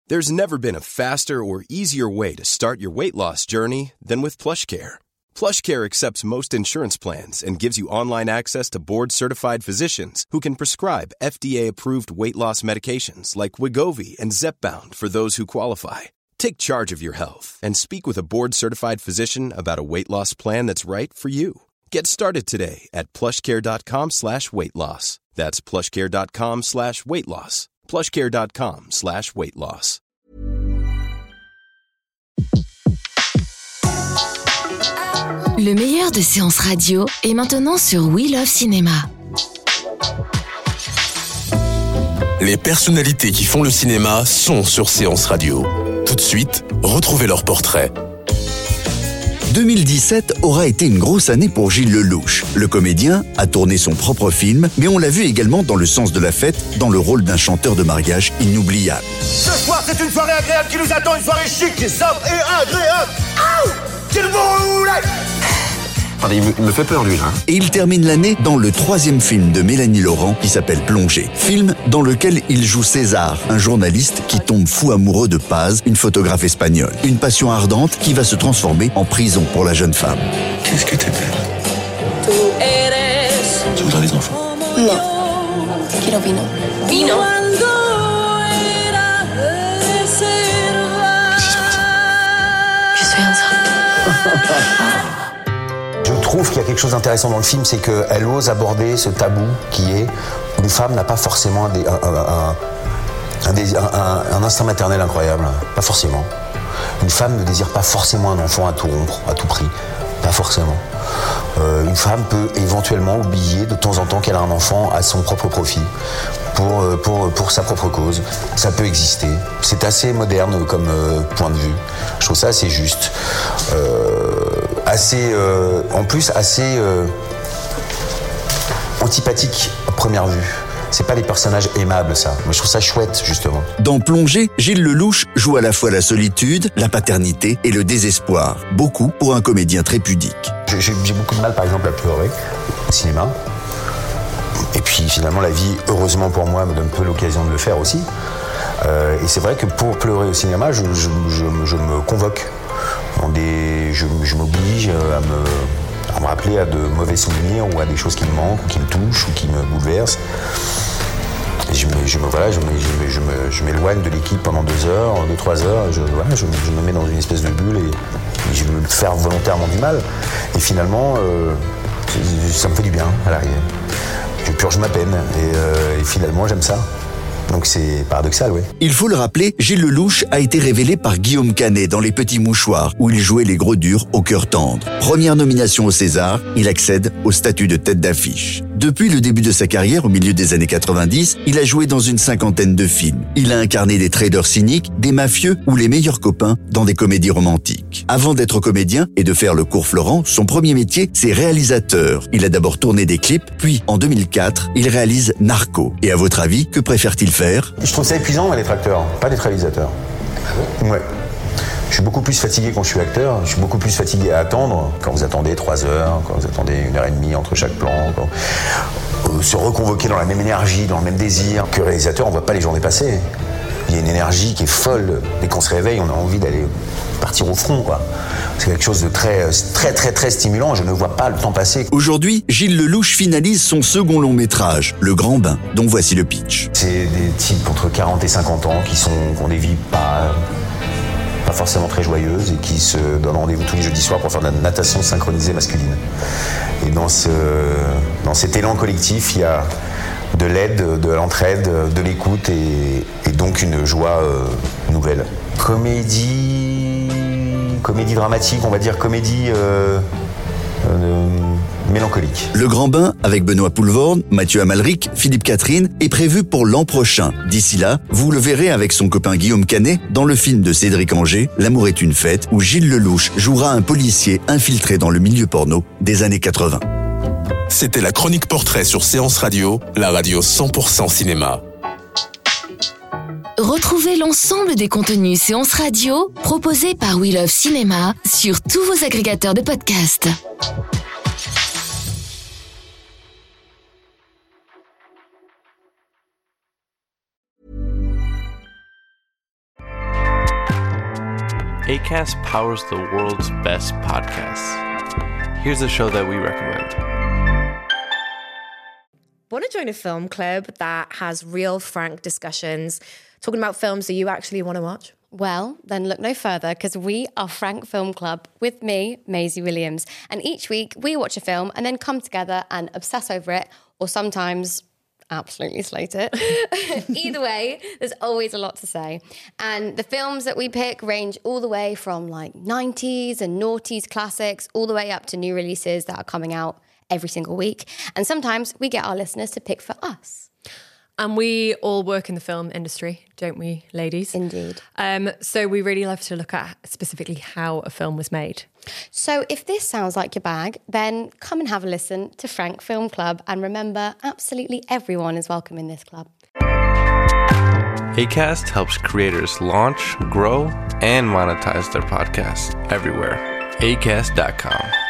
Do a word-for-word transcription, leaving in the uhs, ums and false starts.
There's never been a faster or easier way to start your weight loss journey than with PlushCare. PlushCare accepts most insurance plans and gives you online access to board-certified physicians who can prescribe F D A-approved weight loss medications like Wegovy and Zepbound for those who qualify. Take charge of your health and speak with a board-certified physician about a weight loss plan that's right for you. Get started today at plushcare.com slash weight loss. That's plushcare.com slash weight loss. plushcare.com slash weight loss. Le meilleur de séances radio est maintenant sur We Love Cinéma. Les personnalités qui font le cinéma sont sur Séance Radio. Tout de suite, retrouvez leur portrait. deux mille dix-sept aura été une grosse année pour Gilles Lellouche. Le comédien a tourné son propre film, mais on l'a vu également dans Le Sens de la fête, dans le rôle d'un chanteur de mariage inoubliable. Ce soir, c'est une soirée agréable qui nous attend, une soirée chic, sobre et agréable. Aouh, qu'il voulait. Il me, il me fait peur, lui, là. Et il termine l'année dans le troisième film de Mélanie Laurent qui s'appelle Plongée. Film dans lequel il joue César, un journaliste qui tombe fou amoureux de Paz, une photographe espagnole. Une passion ardente qui va se transformer en prison pour la jeune femme. Qu'est-ce que t'es belle. Tu voudrais des enfants? Non. Quiero vino. Vino. Je suis enceinte. Je trouve qu'il y a quelque chose d'intéressant dans le film, c'est qu'elle ose aborder ce tabou qui est une femme n'a pas forcément un, un, un, un, un, un instinct maternel incroyable, pas forcément. Une femme ne désire pas forcément un enfant à tout rompre, à tout prix, pas forcément. Euh, une femme peut éventuellement oublier de temps en temps qu'elle a un enfant à son propre profit, pour, pour, pour sa propre cause. Ça peut exister. C'est assez moderne comme euh, point de vue. Je trouve ça assez juste. Euh, assez, euh, en plus, assez euh, antipathique à première vue. C'est pas des personnages aimables, ça. Mais je trouve ça chouette, justement. Dans Plongée, Gilles Lellouche joue à la fois la solitude, la paternité et le désespoir. Beaucoup pour un comédien très pudique. J'ai, j'ai beaucoup de mal, par exemple, à pleurer au cinéma. Et puis, finalement, la vie, heureusement pour moi, me donne peu l'occasion de le faire aussi. Euh, et c'est vrai que pour pleurer au cinéma, je, je, je, je me convoque. Dans des, je, je m'oblige à me... à me rappeler à de mauvais souvenirs ou à des choses qui me manquent, ou qui me touchent, ou qui me bouleversent. Et je, me, je, me, voilà, je, me, je, me, je, me, je m'éloigne de l'équipe pendant deux heures, deux, trois heures, je, voilà, je, je me mets dans une espèce de bulle et, et je veux faire volontairement du mal. Et finalement, euh, ça me fait du bien à l'arrivée. Je purge ma peine et, euh, et finalement, j'aime ça. Donc c'est paradoxal, oui. Il faut le rappeler, Gilles Lellouche a été révélé par Guillaume Canet dans Les Petits Mouchoirs, où il jouait les gros durs au cœur tendre. Première nomination au César, il accède au statut de tête d'affiche. Depuis le début de sa carrière, au milieu des années quatre-vingt-dix, il a joué dans une cinquantaine de films. Il a incarné des traders cyniques, des mafieux ou les meilleurs copains dans des comédies romantiques. Avant d'être comédien et de faire le cours Florent, son premier métier, c'est réalisateur. Il a d'abord tourné des clips, puis en deux mille quatre, il réalise Narco. Et à votre avis, que préfère-t-il faire ? Je trouve ça épuisant d'être acteur, pas d'être réalisateur. Ouais. Je suis beaucoup plus fatigué quand je suis acteur, je suis beaucoup plus fatigué à attendre, quand vous attendez trois heures, quand vous attendez une heure et demie entre chaque plan, quand... euh, se reconvoquer dans la même énergie, dans le même désir. Que réalisateur, on voit pas les journées passer. Il y a une énergie qui est folle. Dès qu'on se réveille, on a envie d'aller partir au front, quoi. C'est quelque chose de très, très, très, très stimulant. Je ne vois pas le temps passer. Aujourd'hui, Gilles Lellouche finalise son second long métrage, Le Grand Bain, dont voici le pitch. C'est des types entre quarante et cinquante ans qui sont, qui ont des vies pas, pas forcément très joyeuses et qui se donnent rendez-vous tous les jeudis soirs pour faire de la natation synchronisée masculine. Et dans, ce, dans cet élan collectif, il y a de l'aide, de l'entraide, de l'écoute et, et donc une joie euh, nouvelle. Comédie, comédie dramatique, on va dire comédie euh, euh, mélancolique. Le Grand Bain, avec Benoît Poelvoorde, Mathieu Amalric, Philippe Catherine, est prévu pour l'an prochain. D'ici là, vous le verrez avec son copain Guillaume Canet dans le film de Cédric Angers, L'amour est une fête, où Gilles Lellouche jouera un policier infiltré dans le milieu porno des années quatre-vingts. C'était la chronique portrait sur Séance Radio, la radio cent pour cent cinéma. Retrouvez l'ensemble des contenus Séance Radio proposés par We Love Cinéma sur tous vos agrégateurs de podcasts. Acast powers the world's best podcasts. Here's a show that we recommend. Want to join a film club that has real, frank discussions, talking about films that you actually want to watch? Well, then look no further, because we are Frank Film Club with me, Maisie Williams. And each week we watch a film and then come together and obsess over it, or sometimes absolutely slate it. Either way, there's always a lot to say. And the films that we pick range all the way from like nineties and noughties classics, all the way up to new releases that are coming out every single week. And sometimes we get our listeners to pick for us. And we all work in the film industry, don't we, ladies? Indeed. Um, so we really love to look at specifically how a film was made. So if this sounds like your bag, then come and have a listen to Frank Film Club. And remember, absolutely everyone is welcome in this club. Acast helps creators launch, grow, and monetize their podcasts everywhere. acast dot com.